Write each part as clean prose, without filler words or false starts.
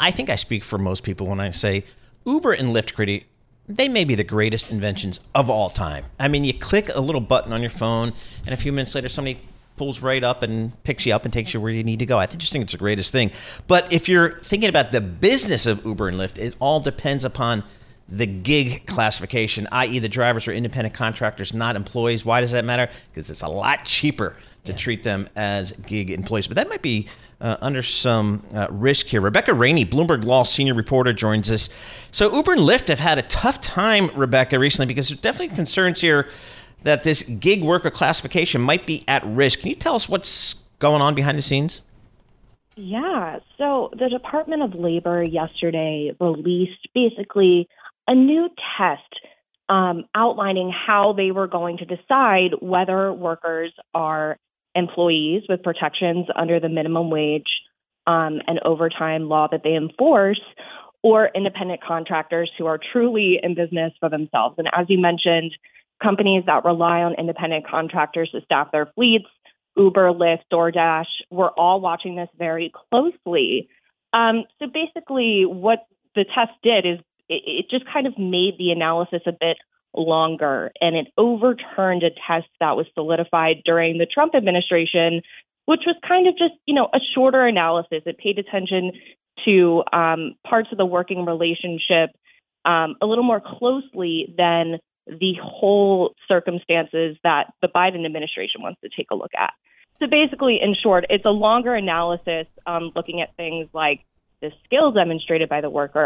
I think I speak for most people when I say Uber and Lyft, Critty, they may be the greatest inventions of all time. I mean, you click a little button on your phone, and a few minutes later, somebody pulls right up and picks you up and takes you where you need to go. I just think it's the greatest thing. But if you're thinking about the business of Uber and Lyft, it all depends upon the gig classification, i.e. the drivers are independent contractors, not employees. Why does that matter? Because it's a lot cheaper to treat them as gig employees. But that might be under some risk here. Rebecca Rainey, Bloomberg Law senior reporter, joins us. So Uber and Lyft have had a tough time, Rebecca, recently, because there's definitely concerns here that this gig worker classification might be at risk. Can you tell us what's going on behind the scenes? Yeah. So the Department of Labor yesterday released basically a new test outlining how they were going to decide whether workers are employees with protections under the minimum wage and overtime law that they enforce, or independent contractors who are truly in business for themselves. And as you mentioned, companies that rely on independent contractors to staff their fleets, Uber, Lyft, DoorDash, we're all watching this very closely. So basically what the test did is it just kind of made the analysis a bit longer, and it overturned a test that was solidified during the Trump administration, which was kind of just, a shorter analysis. It paid attention to parts of the working relationship a little more closely than the whole circumstances that the Biden administration wants to take a look at. So basically, in short, it's a longer analysis looking at things like the skills demonstrated by the worker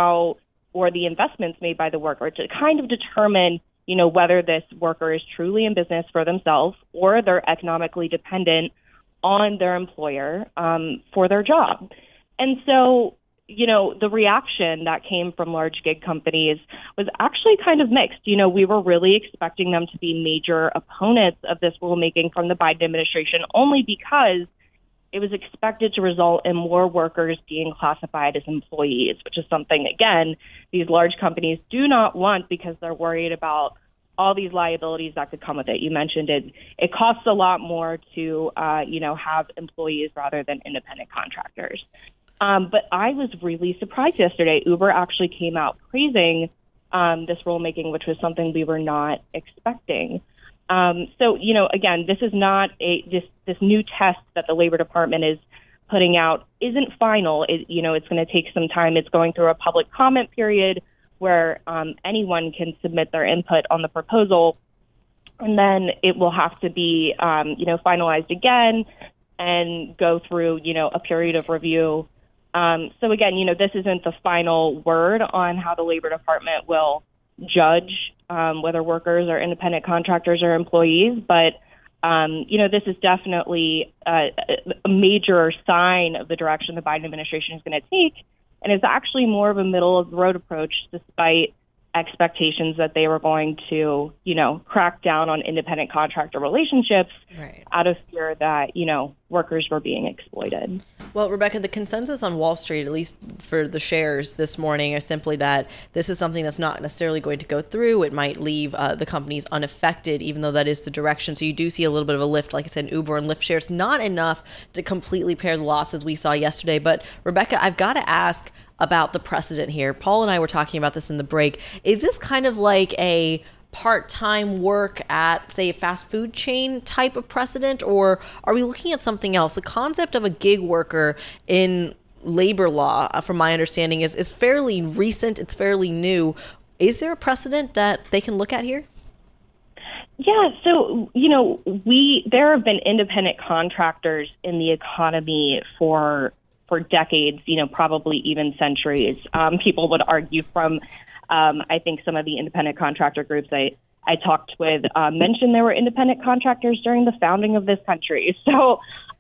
or the investments made by the worker to kind of determine, whether this worker is truly in business for themselves or they're economically dependent on their employer for their job. And so, the reaction that came from large gig companies was actually kind of mixed. We were really expecting them to be major opponents of this rulemaking from the Biden administration, only because it was expected to result in more workers being classified as employees, which is something, again, these large companies do not want because they're worried about all these liabilities that could come with it. You mentioned it. It costs a lot more to, have employees rather than independent contractors. But I was really surprised yesterday. Uber actually came out praising this rulemaking, which was something we were not expecting. So, again, this is not this new test that the Labor Department is putting out isn't final. It's going to take some time. It's going through a public comment period where anyone can submit their input on the proposal, and then it will have to be, finalized again and go through, a period of review. So again, this isn't the final word on how the Labor Department will judge whether workers are independent contractors or employees. But, this is definitely a major sign of the direction the Biden administration is going to take. And it's actually more of a middle of the road approach, despite expectations that they were going to, crack down on independent contractor relationships out of fear that, workers were being exploited. Well, Rebecca, the consensus on Wall Street, at least for the shares this morning, is simply that this is something that's not necessarily going to go through. It might leave the companies unaffected, even though that is the direction. So you do see a little bit of a lift, like I said, Uber and Lyft shares, not enough to completely pair the losses we saw yesterday. But Rebecca, I've got to ask about the precedent here. Paul and I were talking about this in the break. Is this kind of like a part-time work at, say, a fast food chain type of precedent, or are we looking at something else? The concept of a gig worker in labor law, from my understanding, is fairly recent. It's fairly new. Is there a precedent that they can look at here? Yeah, so, there have been independent contractors in the economy for decades, probably even centuries. People would argue from I think some of the independent contractor groups I talked with mentioned there were independent contractors during the founding of this country. So,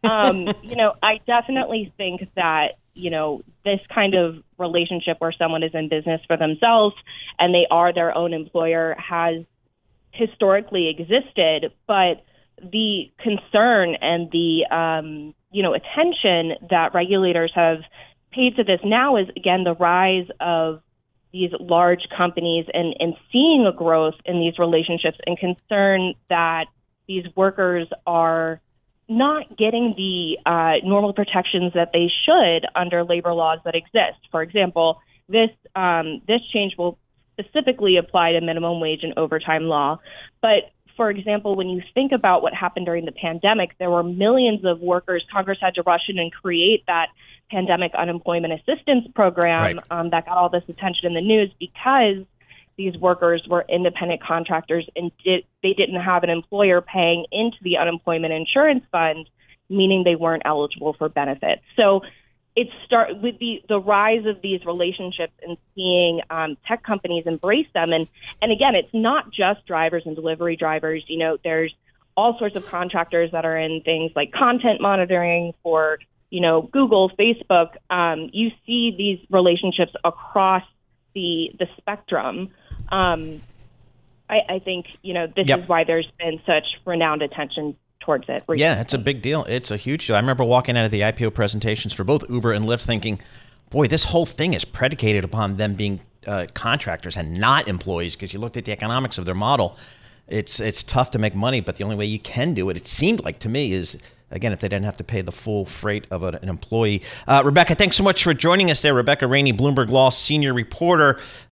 I definitely think that, this kind of relationship where someone is in business for themselves and they are their own employer has historically existed. But the concern and the, attention that regulators have paid to this now is, again, the rise of these large companies and seeing a growth in these relationships and concern that these workers are not getting the normal protections that they should under labor laws that exist. For example, this change will specifically apply to minimum wage and overtime law. But for example, when you think about what happened during the pandemic, there were millions of workers. Congress had to rush in and create that pandemic unemployment assistance program that got all this attention in the news because these workers were independent contractors and they didn't have an employer paying into the unemployment insurance fund, meaning they weren't eligible for benefits. So it started with the rise of these relationships and seeing tech companies embrace them. And again, it's not just drivers and delivery drivers. You know, there's all sorts of contractors that are in things like content monitoring for, you know, Google, Facebook. You see these relationships across the spectrum. I think, you know, this is why there's been such renowned attention towards it recently. Yeah, it's a big deal. It's a huge deal. I remember walking out of the IPO presentations for both Uber and Lyft thinking, boy, this whole thing is predicated upon them being contractors and not employees, because you looked at the economics of their model. It's tough to make money, but the only way you can do it, it seemed like to me, is, again, if they didn't have to pay the full freight of an employee. Rebecca, thanks so much for joining us there. Rebecca Rainey, Bloomberg Law senior reporter.